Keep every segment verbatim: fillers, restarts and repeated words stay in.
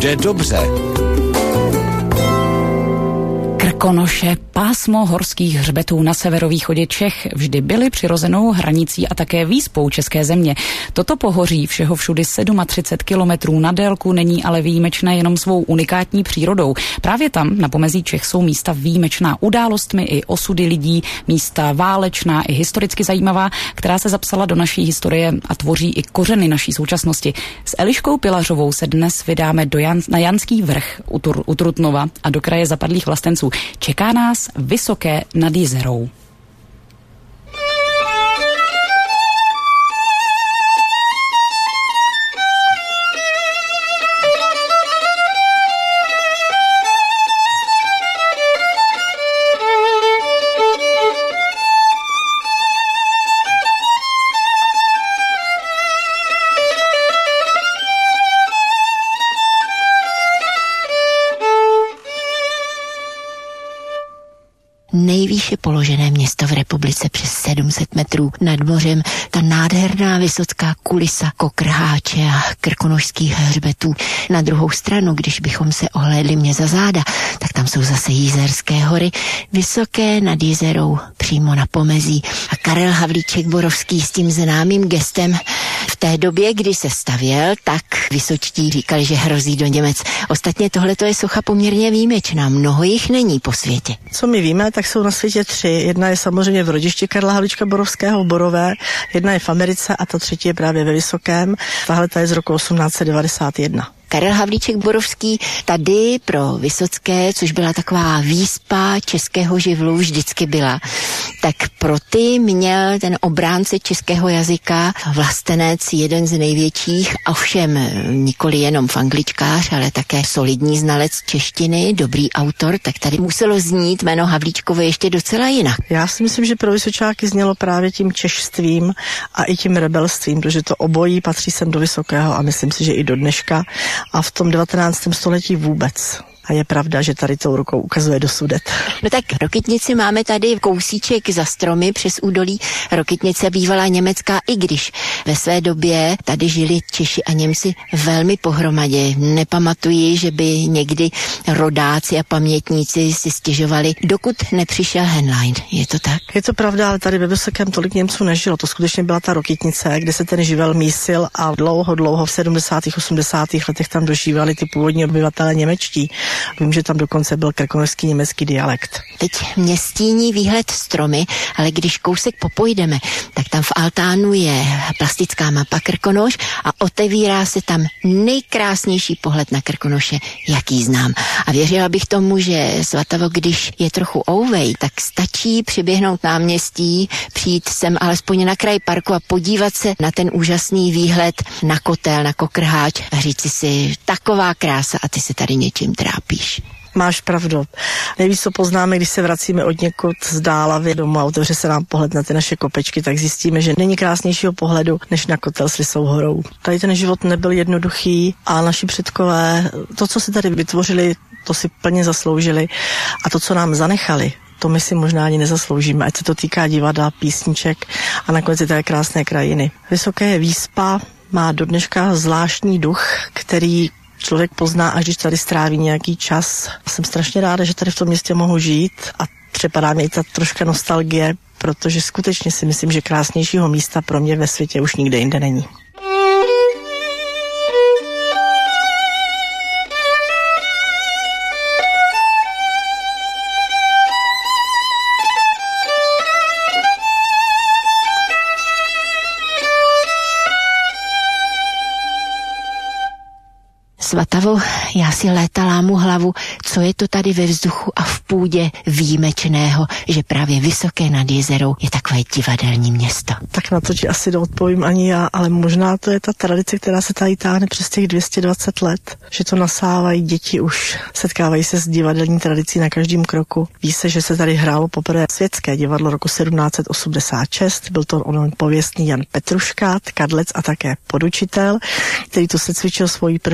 Bude dobře. Krkonoše, pásmo horských hřbetů na severovýchodě Čech, vždy byly přirozenou hranicí a také výspou české země. Toto pohoří všeho všudy třicet sedm kilometrů na délku není ale výjimečné jenom svou unikátní přírodou. Právě tam na pomezí Čech jsou místa výjimečná událostmi i osudy lidí, místa válečná i historicky zajímavá, která se zapsala do naší historie a tvoří i kořeny naší současnosti. S Eliškou Pilařovou se dnes vydáme do Jan, na Janský vrch u, Tur, u Trutnova a do kraje zapadlých vlastenců. Čeká nás Vysoké nad Jizerou. Nejvýše položené město v republice přes sedm set metrů nad mořem, ta nádherná vysoká kulisa Kokrháče a krkonošských hřbetů. Na druhou stranu, když bychom se ohlédli mě za záda, tak tam jsou zase Jizerské hory, Vysoké nad Jizerou, přímo na pomezí. A Karel Havlíček Borovský s tím známým gestem v té době, kdy se stavěl, tak vysočtí říkali, že hrozí do Němec. Ostatně tohleto je socha poměrně výjimečná, mnoho jich není po světě. Co my víme, tak jsou na světě tři. Jedna je samozřejmě v rodišti Karla Havlíčka Borovského v Borové, jedna je v Americe a ta třetí je právě ve Vysokém. Tahle ta je z roku osmnáct set devadesát jedna. Karel Havlíček Borovský tady pro Vysocké, což byla taková výspa českého živlu, vždycky byla, tak pro ty měl ten obránce českého jazyka, vlastenec, jeden z největších, ovšem nikoli jenom fangličkář, ale také solidní znalec češtiny, dobrý autor, tak tady muselo znít jméno Havlíčkovo ještě docela jinak. Já si myslím, že pro Vysočáky znělo právě tím češstvím a i tím rebelstvím, protože to obojí patří sem do Vysokého a myslím si, že i do dneška. A v tom devatenáctém století vůbec. A je pravda, že tady tou rukou ukazuje do Sudet. No tak Rokytnici máme tady kousíček za stromy přes údolí. Rokytnice bývala německá, i když ve své době tady žili Češi a Němci velmi pohromadě. Nepamatuji, že by někdy rodáci a pamětníci si stěžovali, dokud nepřišel Henlein. Je to tak? Je to pravda, ale tady ve Vysokém tolik Němců nežilo. To skutečně byla ta Rokytnice, kde se ten živel mísil a dlouho, dlouho v sedmdesátých osmdesátých letech tam dožívali ty původní obyvatelé němečtí. Vím, že tam dokonce byl krkonošský německý dialekt. Teď mě stíní výhled stromy, ale když kousek popojdeme, tak tam v altánu je plastická mapa Krkonoš a otevírá se tam nejkrásnější pohled na Krkonoše, jaký znám. A věřila bych tomu, že Svatavo, když je trochu ouvej, tak stačí přiběhnout náměstí, přijít sem alespoň na kraj parku a podívat se na ten úžasný výhled na kotel, na Kokrháč a říci si, taková krása a ty se tady něčím trápíš. Máš pravdu. Nejvíc, co poznáme, když se vracíme od někud z dálavy domů a otevře se nám pohled na ty naše kopečky, tak zjistíme, že není krásnějšího pohledu než na kotel s Lysou horou. Tady ten život nebyl jednoduchý a naši předkové, to, co si tady vytvořili, to si plně zasloužili a to, co nám zanechali, to my si možná ani nezasloužíme, ať se to týká divadla, písniček a nakonec i té krásné krajiny. Vysoké je výspa, má do dneška zvláštní duch, který člověk pozná, až když tady stráví nějaký čas. Jsem strašně ráda, že tady v tom městě mohu žít a přepadá mi i ta troška nostalgie, protože skutečně si myslím, že krásnějšího místa pro mě ve světě už nikde jinde není. Svatavo, já si léta lámu hlavu, co je to tady ve vzduchu a v půdě výjimečného, že právě Vysoké nad Jizerou je takové divadelní město. Tak na to ti asi neodpovím ani já, ale možná to je ta tradice, která se tady táhne přes těch dvě stě dvacet let, že to nasávají děti už, setkávají se s divadelní tradicí na každém kroku. Ví se, že se tady hrálo poprvé světské divadlo roku sedmnáct set osmdesát šest, byl to onen pověstný Jan Petruška, tkadlec a také podučitel, který tu se cvičil svoji první hru se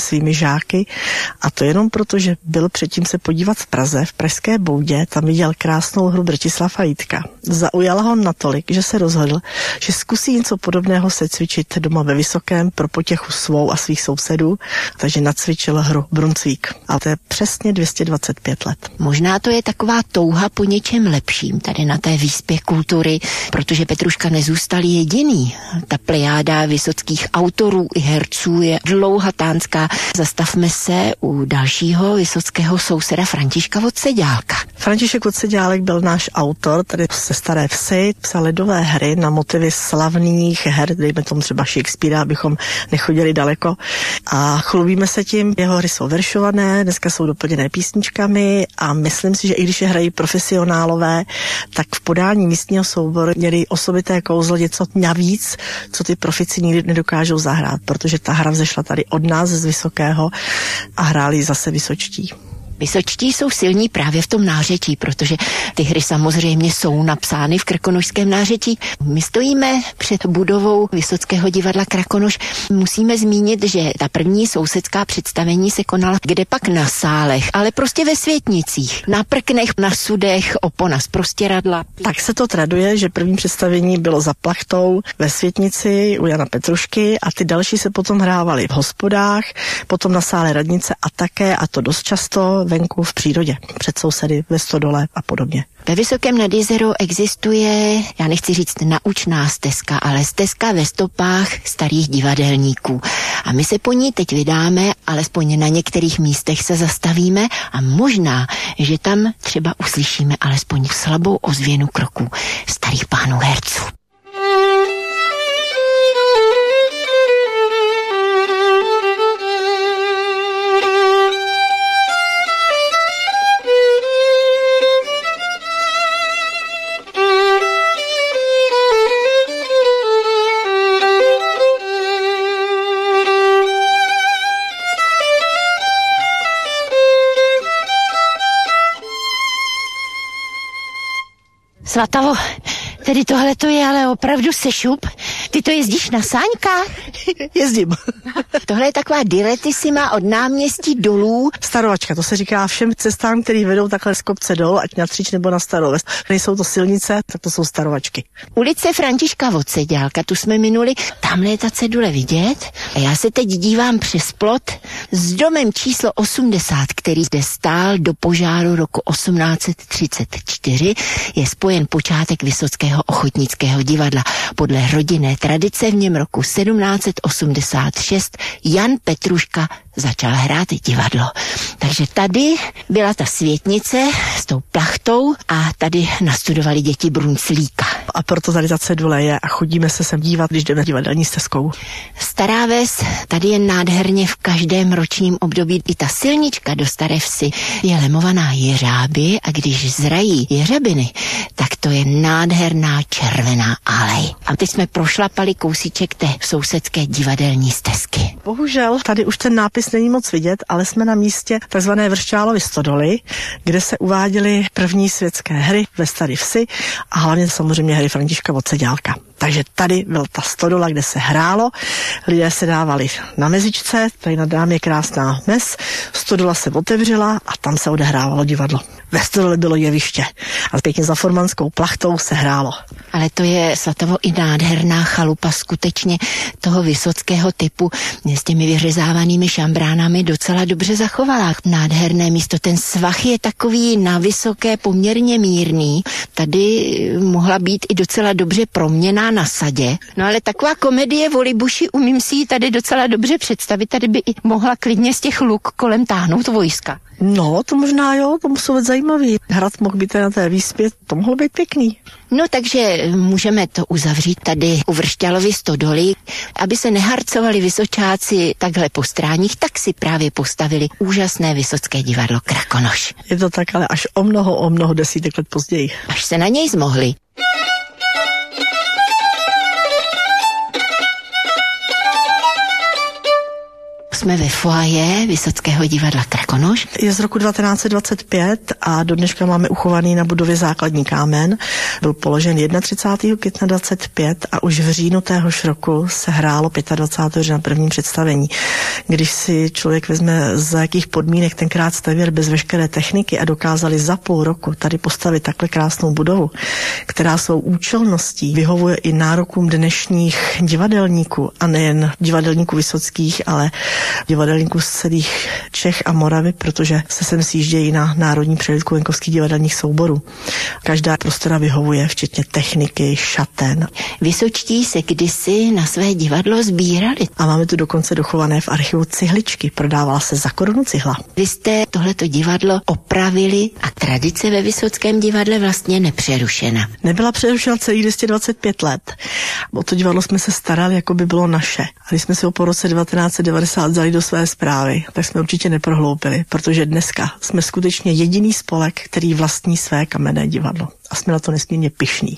svými žáky a to jenom proto, že byl předtím se podívat v Praze, v Pražské Boudě, tam viděl krásnou hru Brtislava Jídka. Zaujala ho natolik, že se rozhodl, že zkusí něco podobného se cvičit doma ve Vysokém pro potěchu svou a svých sousedů, takže nacvičil hru Brunsvík. A to je přesně dvě stě dvacet pět let. Možná to je taková touha po něčem lepším tady na té výspě kultury, protože Petruška nezůstal jediný. Ta plejáda vysockých autorů i herců je dlouhatánská. Zastavme se u dalšího vysockého souseda Františka Odseďálka. František Odseďálek byl náš autor, tady ze Staré Vsi, psal lidové hry na motivy slavných her, dejme tomu třeba Shakespearea, abychom nechodili daleko. A chlubíme se tím, jeho hry jsou veršované, dneska jsou doplněné písničkami a myslím si, že i když je hrají profesionálové, tak v podání místního souboru měli osobité kouzlo něco navíc, co ty profici nikdy nedokážou zahrát, protože ta hra vzešla tady od nás z Vysokého a hráli zase vysočtí. Vysočtí jsou silní právě v tom nářečí, protože ty hry samozřejmě jsou napsány v krkonošském nářečí. My stojíme před budovou Vysockého divadla Krakonoš. Musíme zmínit, že ta první sousedská představení se konala kde pak na sálech, ale prostě ve Světnicích, na prknech, na sudech, opona z prostěradla. Tak se to traduje, že první představení bylo za plachtou ve Světnici u Jana Petrušky a ty další se potom hrávaly v hospodách, potom na sále radnice a také, a to dost často, venku v přírodě, před sousedy, ve stodole a podobně. Ve Vysokém nad Jizerou existuje, já nechci říct naučná stezka, ale stezka ve stopách starých divadelníků. A my se po ní teď vydáme, alespoň na některých místech se zastavíme a možná, že tam třeba uslyšíme alespoň slabou ozvěnu kroků starých pánů herců. Svatavo, tedy tohle to je ale opravdu sešup. Ty to jezdíš na sáňkách? Jezdím. Tohle je taková diletissima od náměstí dolů. Starovačka, to se říká všem cestám, které vedou takhle z kopce dolů, ať na Třič nebo na Starou Ves. Nejsou to silnice, tak to jsou starovačky. Ulice Františka Odseďálka, tu jsme minuli, tamhle je ta cedule vidět. A já se teď dívám přes plot s domem číslo osmdesát, který zde stál do požáru roku osmnáct set třicet čtyři. Je spojen počátek Vysockého ochotnického divadla. Podle rodinné tradice v něm roku sedmnáct set osmdesát šest Jan Petruška začal hrát divadlo. Takže tady byla ta Světnice s tou plachtou a tady nastudovali děti Brunclíka. A proto tady ta cedule je a chodíme se sem dívat, když jdeme divadelní stezkou. Stará Ves, tady je nádherně v každém ročním období. I ta silnička do Staré Vsi je lemovaná jeřáby a když zrají jeřabiny, tak to je nádherná červená alej. A teď jsme prošlapali kousíček té sousedské divadelní stezky. Bohužel tady už ten nápis není moc vidět, ale jsme na místě takzvané Vrščálovy stodoly, kde se uváděly první světské hry ve Staré Vsi a hlavně samozřejmě hry Františka Odseďálka. Takže tady byla ta stodola, kde se hrálo, lidé se dávali na mezičce, tady nad námi je krásná mez, stodola se otevřela a tam se odehrávalo divadlo. Ve stodole bylo jeviště a pěkně za formanskou plachtou se hrálo. Ale to je, Svatavo, i nádherná chalupa skutečně toho vysockého typu s těmi vyřezávanými šambránami docela dobře zachovala. Nádherné místo, ten svah je takový na vysoké poměrně mírný. Tady mohla být i docela dobře proměná na sadě. No ale taková komedie o Libuši, umím si ji tady docela dobře představit. Tady by i mohla klidně z těch luk kolem táhnout vojska. No, to možná jo, to muselo být zajímavý. Hrad mohl být na té výspě, to mohlo být pěkný. No takže můžeme to uzavřít tady u Vršťálovy stodoly. Aby se neharcovali vysočáci takhle po stráních, tak si právě postavili úžasné Vysocké divadlo Krakonoš. Je to tak, ale až o mnoho, o mnoho desítek let později. Až se na něj zmohli. jsme ve foaje Vysockého divadla Krkonoš. Je z roku devatenáct set dvacet pět a do dneška máme uchovaný na budově základní kámen. Byl položen třicátého prvního května dvacet pět a už v říjnu téhož roku se hrálo dvacátého pátého října prvním představení. Když si člověk vezme, za jakých podmínek tenkrát stavěli bez veškeré techniky a dokázali za půl roku tady postavit takhle krásnou budovu, která svou účelností vyhovuje i nárokům dnešních divadelníků a nejen divadelníků vysockých, ale divadelníků z celých Čech a Moravy, protože se sem sjíždějí na národní přehlídku venkovských divadelních souborů. Každá prostora vyhovuje, včetně techniky, šaten. Vysočtí se kdysi na své divadlo sbírali. A máme tu dokonce dochované v archivu cihličky. Prodávala se za korunu cihla. Vy jste tohleto divadlo opravili a tradice ve Vysockém divadle vlastně nepřerušena. Nebyla přerušena celých dvě stě dvacet pět let. O to divadlo jsme se starali, jako by bylo naše. A když jsme si ho po roce devatenáct set devadesát vzali do své správy, tak jsme určitě neprohloupili, protože dneska jsme skutečně jediný spolek, který vlastní své kamenné divadlo. A jsme na to nesmírně pyšní.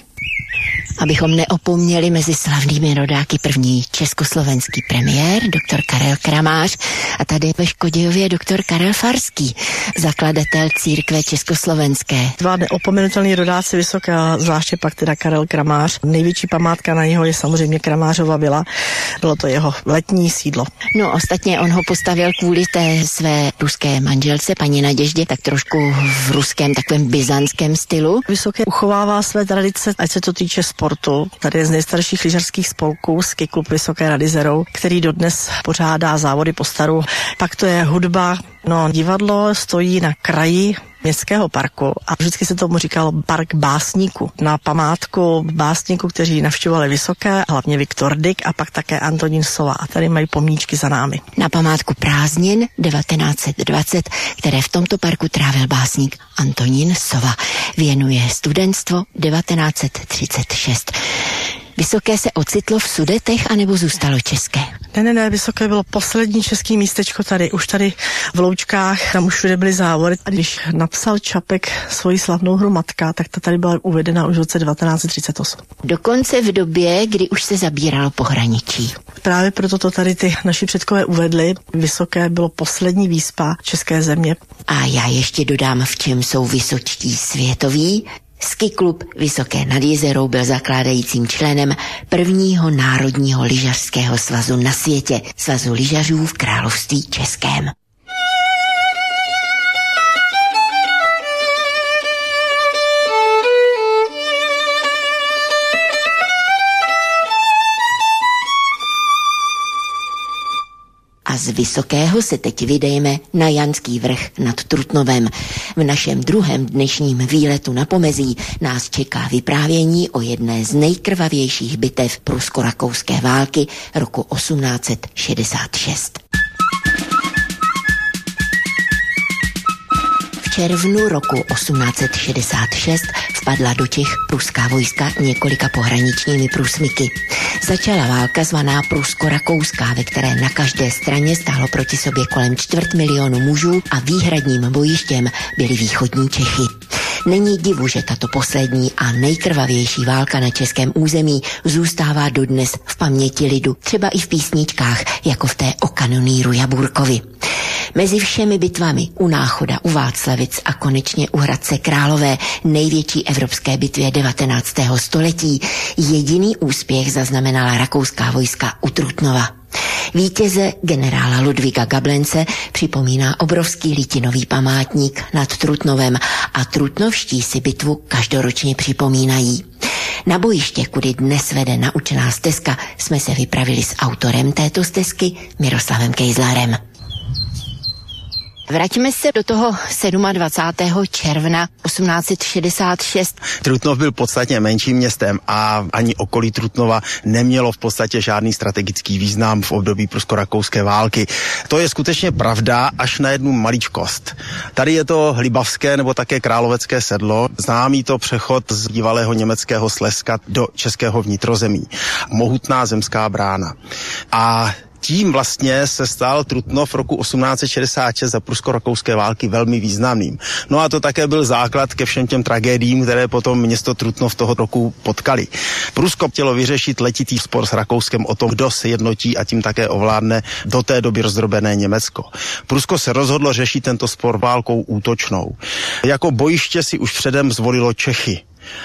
Abychom neopomněli mezi slavnými rodáky první československý premiér, doktor Karel Kramář, a tady ve Škodějově doktor Karel Farský, zakladatel církve československé. Dva neopomenutelní rodáci Vysoké, zvláště pak teda Karel Kramář. Největší památka na něho je samozřejmě Kramářova vila. Bylo to jeho letní sídlo. No ostatně on ho postavil kvůli té své ruské manželce, paní Naděždě, tak trošku v ruském takovém byzantském stylu. Vysoké uchovává své tradice, ať se to týče sportu. Tady je z nejstarších lyžařských spolků Ski klub Vysoké nad Jizerou, který dodnes pořádá závody po staru. Pak to je hudba. No, divadlo stojí na kraji městského parku a vždycky se tomu říkalo park básníků. Na památku básníků, kteří navštěvovali Vysoké, hlavně Viktor Dyk a pak také Antonín Sova. A tady mají pomníčky za námi. Na památku prázdnin devatenáct set dvacet, které v tomto parku trávil básník Antonín Sova, věnuje studentstvo devatenáct set třicet šest. Vysoké se ocitlo v Sudetech, anebo zůstalo české? Ne, ne, ne, Vysoké bylo poslední český místečko tady. Už tady v Loučkách, tam už všude byly závody. A když napsal Čapek svoji slavnou hru Matka, tak ta tady byla uvedena už v roce devatenáct set třicet osm. Dokonce v době, kdy už se zabíralo pohraničí. Právě proto to tady ty naši předkové uvedli. Vysoké bylo poslední výspa české země. A já ještě dodám, v čem jsou vysočtí světoví. Ski klub Vysoké nad Jizerou byl zakládajícím členem prvního národního lyžařského svazu na světě, svazu lyžařů v království českém. A z Vysokého se teď vydejme na Janský vrch nad Trutnovem. V našem druhém dnešním výletu na pomezí nás čeká vyprávění o jedné z nejkrvavějších bitev prusko-rakouské války roku osmnáct set šedesát šest. V červnu roku osmnáct set šedesát šest vpadla do Čech pruská vojska několika pohraničními průsmyky. Začala válka zvaná prusko-rakouská, ve které na každé straně stálo proti sobě kolem čtvrt milionu mužů a výhradním bojištěm byly východní Čechy. Není divu, že tato poslední a nejkrvavější válka na českém území zůstává dodnes v paměti lidu, třeba i v písničkách, jako v té o kanonýru Jaburkovi. Mezi všemi bitvami u Náchoda, u Václavic a konečně u Hradce Králové, největší evropské bitvě devatenáctého století, jediný úspěch zaznamenala rakouská vojska u Trutnova. Vítěze generála Ludvíka Gablence připomíná obrovský litinový památník nad Trutnovem a trutnovští si bitvu každoročně připomínají. Na bojiště, kudy dnes vede naučná stezka, jsme se vypravili s autorem této stezky, Miroslavem Kejzlarem. Vraťme se do toho dvacátého sedmého června osmnáct set šedesát šest. Trutnov byl podstatně menším městem a ani okolí Trutnova nemělo v podstatě žádný strategický význam v období prusko-rakouské války. To je skutečně pravda až na jednu maličkost. Tady je to Libavské nebo také Královecké sedlo, známý to přechod z bývalého německého Slezska do českého vnitrozemí. Mohutná zemská brána. A Tím vlastně se stal Trutnov roku osmnáct set šedesát šest za prusko-rakouské války velmi významným. No a to také byl základ ke všem těm tragédiím, které potom město Trutnov toho roku potkali. Prusko chtělo vyřešit letitý spor s Rakouskem o tom, kdo se jednotí a tím také ovládne do té doby rozdrobené Německo. Prusko se rozhodlo řešit tento spor válkou útočnou. Jako bojiště si už předem zvolilo Čechy.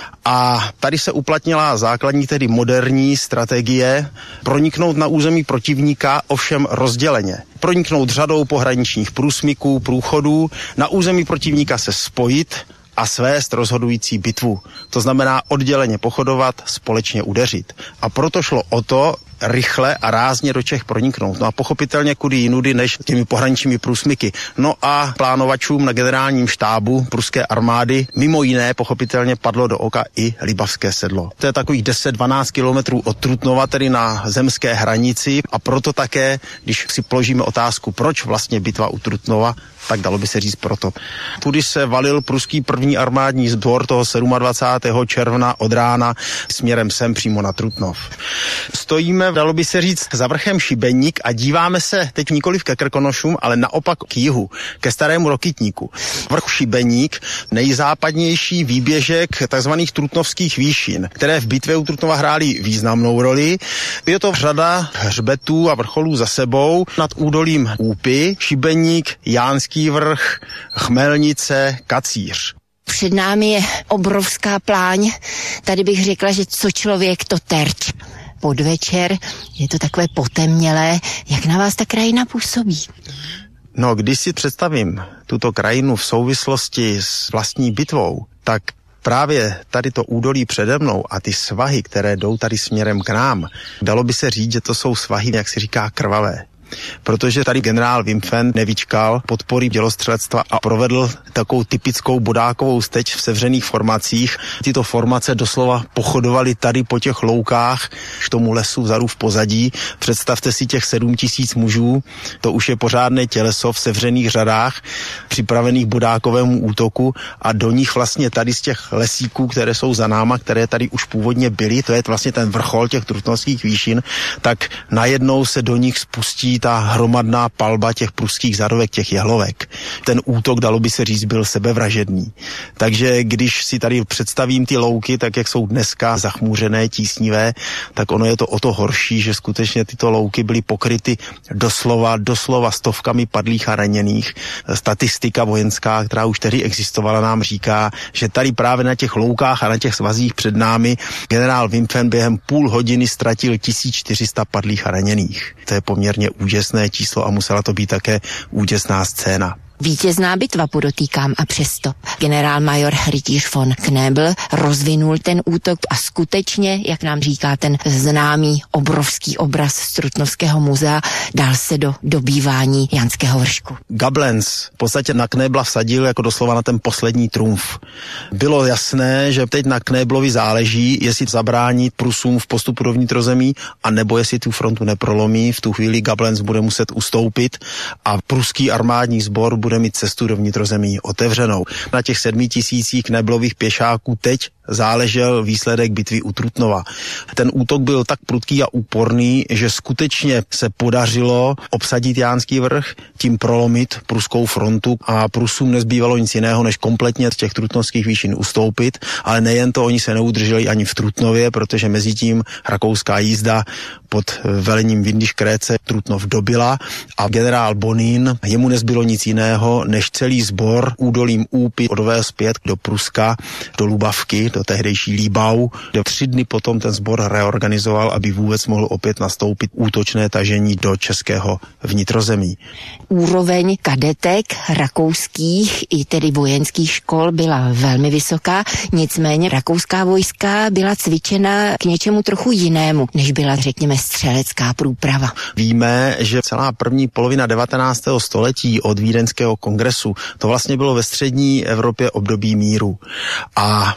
A tady se uplatnila základní, tedy moderní strategie proniknout na území protivníka, ovšem rozděleně. Proniknout řadou pohraničních průsmyků, průchodů, na území protivníka se spojit a svést rozhodující bitvu. To znamená odděleně pochodovat, společně udeřit. A proto šlo o to, rychle a rázně do Čech proniknout. No a pochopitelně kudy jinudy než těmi pohraničními průsmyky. No a plánovačům na generálním štábu pruské armády mimo jiné pochopitelně padlo do oka i Libavské sedlo. To je takových deset dvanáct kilometrů od Trutnova, tedy na zemské hranici, a proto také, když si položíme otázku, proč vlastně bitva u Trutnova, tak dalo by se říct proto. Tudy se valil pruský první armádní sbor toho dvacátého sedmého června od rána směrem sem přímo na Trutnov. Stojíme, dalo by se říct, za vrchem Šibeník a díváme se teď nikoliv ke Krkonošům, ale naopak k jihu, ke Starému Rokytníku. Vrch Šibeník, nejzápadnější výběžek tzv. Trutnovských výšin, které v bitvě u Trutnova hrály významnou roli. Je to řada hřbetů a vrcholů za sebou nad údolím Úpy, Šibeník, Jánský vrch, Chmelnice, Kacíř. Před námi je obrovská pláň. Tady bych řekla, že co člověk, to terč. Podvečer je to takové potemnělé. Jak na vás ta krajina působí? No, když si představím tuto krajinu v souvislosti s vlastní bitvou, tak právě tady to údolí přede mnou a ty svahy, které jdou tady směrem k nám, dalo by se říct, že to jsou svahy, jak se říká, krvavé. Protože tady generál Wimpfen nevyčkal podpory dělostřelectva a provedl takovou typickou bodákovou steč v sevřených formacích. Tyto formace doslova pochodovaly tady po těch loukách k tomu lesu vzadu v pozadí. Představte si těch sedm tisíc mužů, to už je pořádné těleso v sevřených řadách, připravených bodákovému útoku, a do nich vlastně tady z těch lesíků, které jsou za náma, které tady už původně byly, to je vlastně ten vrchol těch Trutnovských výšin, tak najednou se do nich spustí ta hromadná palba těch pruských zadovek, těch jehlovek. Ten útok, dalo by se říct, byl sebevražedný. Takže když si tady představím ty louky, tak jak jsou dneska zachmúřené, tísnivé, tak ono je to o to horší, že skutečně tyto louky byly pokryty doslova, doslova stovkami padlých a raněných. Statistika vojenská, která už tehdy existovala, nám říká, že tady právě na těch loukách a na těch svazích před námi generál Wimpfen během půl hodiny ztratil tisíc čtyři sta padlých a raněných. To je poměrně úžasné číslo a musela to být také úděsná scéna. Vítězná bitva, podotýkám, a přesto generál major rytíř von Knebel rozvinul ten útok a skutečně, jak nám říká ten známý obrovský obraz z Trutnovského muzea, dal se do dobývání Janského vršku. Gablenz v podstatě na Knebla vsadil jako doslova na ten poslední trumf. Bylo jasné, že teď na Kneblovi záleží, jestli zabránit Prusům v postupu do vnitrozemí, a nebo jestli tu frontu neprolomí. V tu chvíli Gablenz bude muset ustoupit a pruský armádní sbor bude mít cestu do vnitrozemí otevřenou. Na těch sedmi tisících Kneblových pěšáků teď záležel výsledek bitvy u Trutnova. Ten útok byl tak prudký a úporný, že skutečně se podařilo obsadit Jánský vrch, tím prolomit pruskou frontu, a Prusům nezbývalo nic jiného, než kompletně z těch Trutnovských výšin ustoupit, ale nejen to, oni se neudrželi ani v Trutnově, protože mezi tím rakouská jízda pod velením Windisch Kréce Trutnov dobila a generál Bonín, jemu nezbylo nic jiného, než celý sbor údolím Úpy odvést zpět do Pruska, do Lubavky, do tehdejší Líbau, kde tři dny potom ten sbor reorganizoval, aby vůbec mohl opět nastoupit útočné tažení do českého vnitrozemí. Úroveň kadetek rakouských i tedy vojenských škol byla velmi vysoká, nicméně rakouská vojska byla cvičena k něčemu trochu jinému, než byla, řekněme, střelecká průprava. Víme, že celá první polovina devatenáctého století od Vídeňského kongresu, to vlastně bylo ve střední Evropě období míru. A rakouská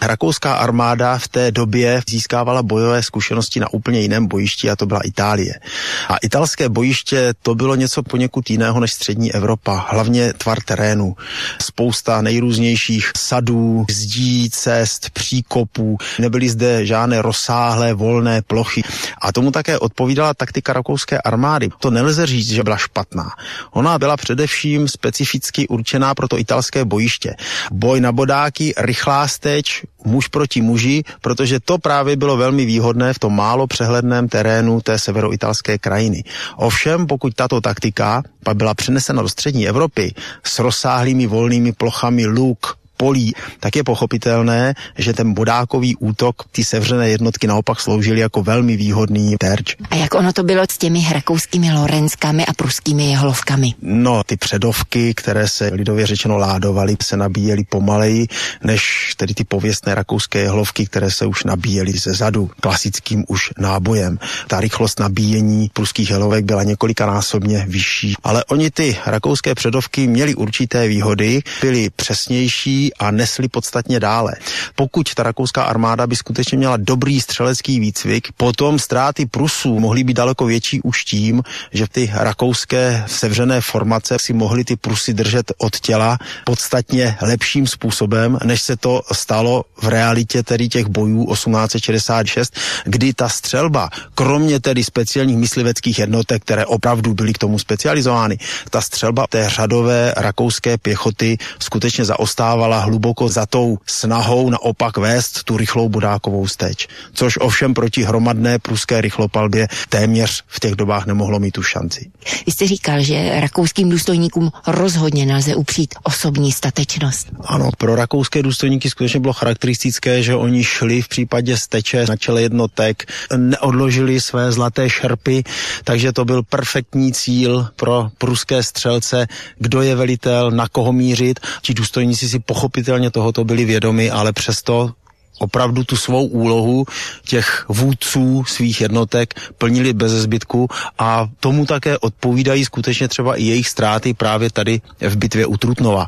rakouská armáda v té době získávala bojové zkušenosti na úplně jiném bojišti a to byla Itálie. A italské bojiště to bylo něco poněkud jiného než střední Evropa, hlavně tvar terénu. Spousta nejrůznějších sadů, zdí, cest, příkopů, nebyly zde žádné rozsáhlé volné plochy. A tomu také odpovídala taktika rakouské armády. To nelze říct, že byla špatná. Ona byla především specificky určená pro to italské bojiště. Boj na bodáky, rychlá steč, muž proti muži, protože to právě bylo velmi výhodné v tom málo přehledném terénu té severoitalské krajiny. Ovšem, pokud tato taktika pak byla přenesena do střední Evropy s rozsáhlými volnými plochami luk, polí, tak je pochopitelné, že ten bodákový útok, ty sevřené jednotky naopak sloužily jako velmi výhodný terč. A jak ono to bylo s těmi rakouskými lorenskami a pruskými jehlovkami? No, ty předovky, které se lidově řečeno ládovaly, se nabíjely pomaleji, než tedy ty pověstné rakouské jehlovky, které se už nabíjely ze zadu, klasickým už nábojem. Ta rychlost nabíjení pruských jehlovek byla několikanásobně vyšší, ale oni ty rakouské předovky měly určité výhody, byly přesnější a nesli podstatně dále. Pokud ta rakouská armáda by skutečně měla dobrý střelecký výcvik, potom ztráty Prusů mohly být daleko větší už tím, že ty rakouské sevřené formace si mohly ty Prusy držet od těla podstatně lepším způsobem, než se to stalo v realitě tedy těch bojů osmnáct set šedesát šest, kdy ta střelba, kromě tedy speciálních mysliveckých jednotek, které opravdu byly k tomu specializovány, ta střelba té řadové rakouské pěchoty skutečně zaostávala hluboko za tou snahou naopak vést tu rychlou bodákovou steč. Což ovšem proti hromadné pruské rychlopalbě téměř v těch dobách nemohlo mít tu šanci. Vy jste říkal, že rakouským důstojníkům rozhodně nelze upřít osobní statečnost. Ano, pro rakouské důstojníky skutečně bylo charakteristické, že oni šli v případě steče na čele jednotek, neodložili své zlaté šerpy, takže to byl perfektní cíl pro pruské střelce, kdo je velitel, na koho mířit. Ti důstojníci si pochopitelně tohoto byli vědomi, ale přesto opravdu tu svou úlohu těch vůdců svých jednotek plnili bez zbytku a tomu také odpovídají skutečně třeba i jejich ztráty právě tady v bitvě u Trutnova.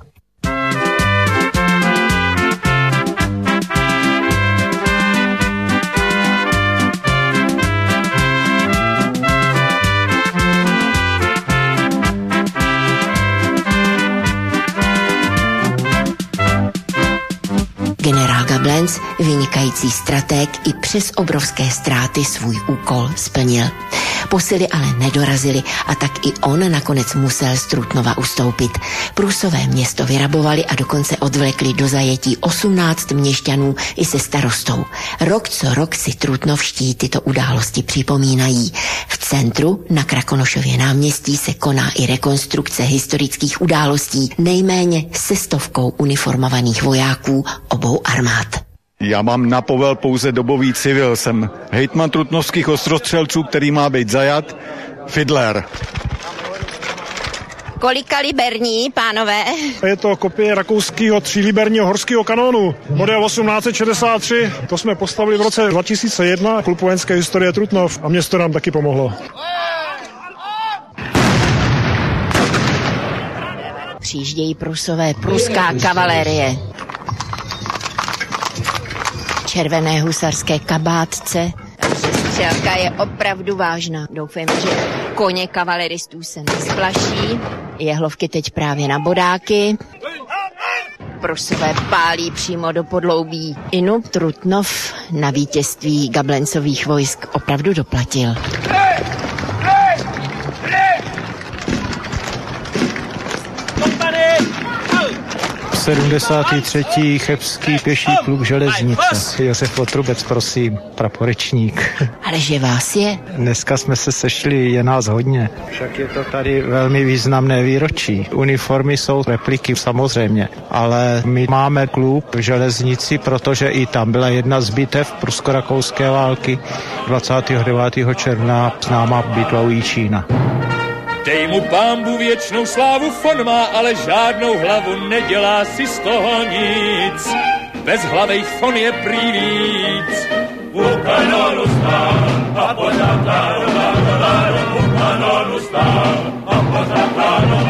Generál Gablenz, vynikající stratég, i přes obrovské ztráty svůj úkol splnil. Posily ale nedorazily a tak i on nakonec musel z Trutnova ustoupit. Prusové město vyrabovali a dokonce odvlekli do zajetí osmnáct měšťanů i se starostou. Rok co rok si trutnovští tyto události připomínají. V centru na Krakonošově náměstí se koná i rekonstrukce historických událostí nejméně se stovkou uniformovaných vojáků obou armád. Já mám na povel pouze dobový civil. Jsem hejtman trutnovských ostrostřelců, který má být zajat. Fidler. Kolikaliberní, pánové? Je to kopie rakouského tříliberního horského kanónu. Model osmnáct set šedesát tři. To jsme postavili v roce dva tisíce jedna. Klub vojenské historie Trutnov a město nám taky pomohlo. Přijíždějí Prusové, pruská kavalérie. Červené husarské kabátce. Takže střelka je opravdu vážná. Doufám, že koně kavaleristů se nesplaší. Jehlovky teď právě na bodáky. Prusové pálí přímo do podloubí. Inu Trutnov na vítězství Gablencových vojsk opravdu doplatil. sedmdesátý třetí chebský pěší klub železnice. Josef Otrubec, prosím, praporečník. Ale že vás je? Dneska jsme se sešli, je nás hodně. Však je to tady velmi významné výročí. Uniformy jsou repliky samozřejmě, ale my máme klub v železnici, protože i tam byla jedna z bitev prusko-rakouské války dvacátého devátého června známá bitva u Jičína. Dej mu pánbu věčnou slávu, fon má, ale žádnou hlavu, nedělá si z toho nic. Bez hlavej fon je prý víc. U kanonu stál a pořád láno, láno, láno, u kanonu stál a pořád láno,